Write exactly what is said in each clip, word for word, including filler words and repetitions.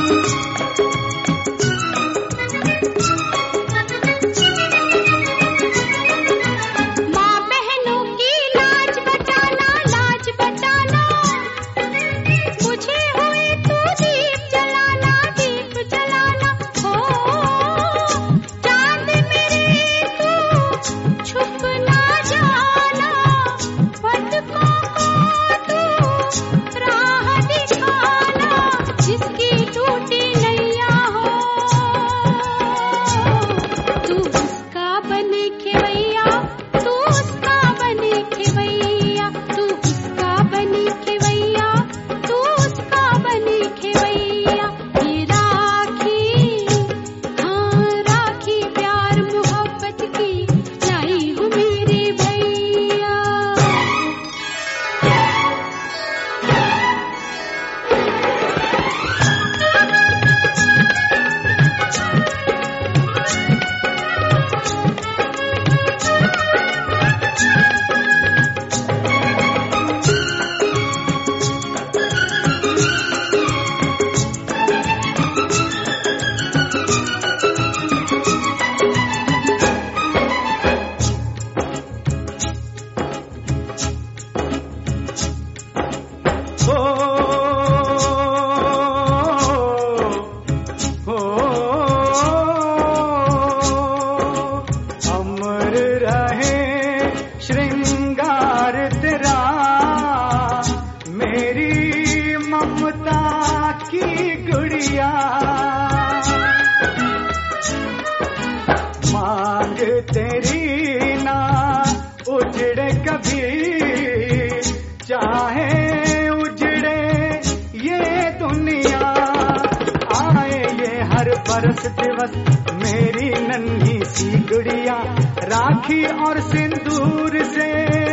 बरस दिवस मेरी नन्ही सी गुड़िया राखी और सिंदूर से,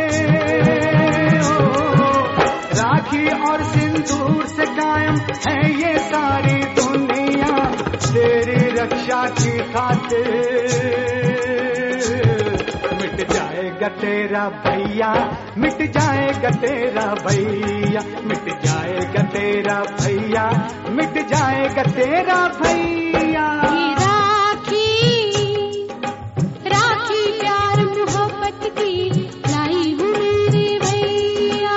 ओ, राखी और सिंदूर से कायम है ये सारी दुनिया तेरी रक्षा की खातिर। मिट जाएगा तेरा भैया, मिट जाएगा तेरा भैया, मिट जाएगा तेरा भैया, मिट जाएगा तेरा भैया। राखी राखी प्यार मोहब्बत की लाई हूँ मेरे भैया।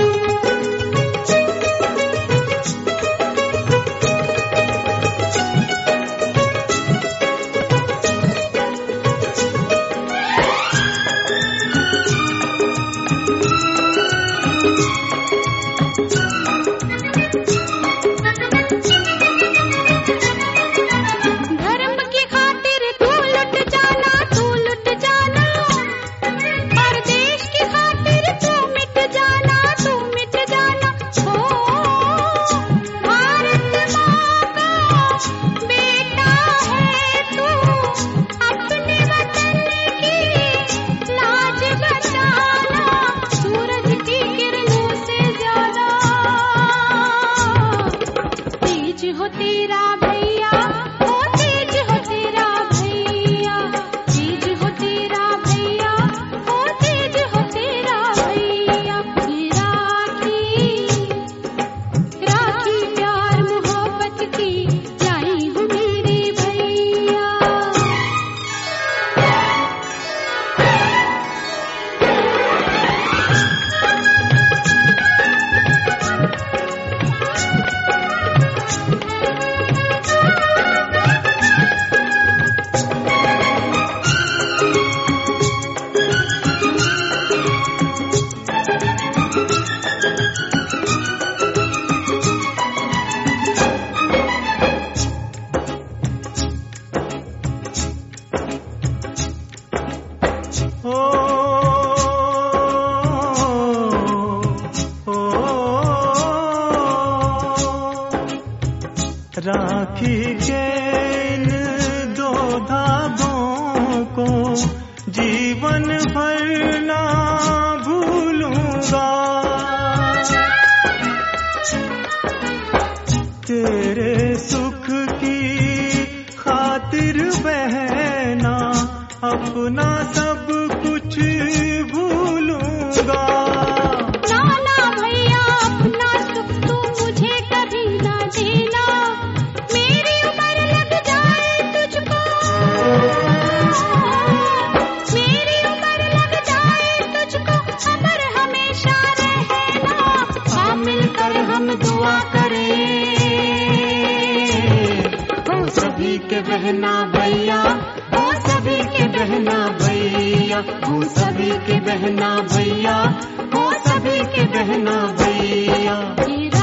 राखी के इन दो धागों को जीवन भर ना भूलूंगा, तेरे सुख की खातिर बहना अपना सब कुछ भूलूंगा। नाना भैया अपना सुख तू मुझे कभी ना देना, सभी के बहना भैया, हो सभी के बहना भैया, हो सभी के बहना भैया, हो सभी के बहना भैया।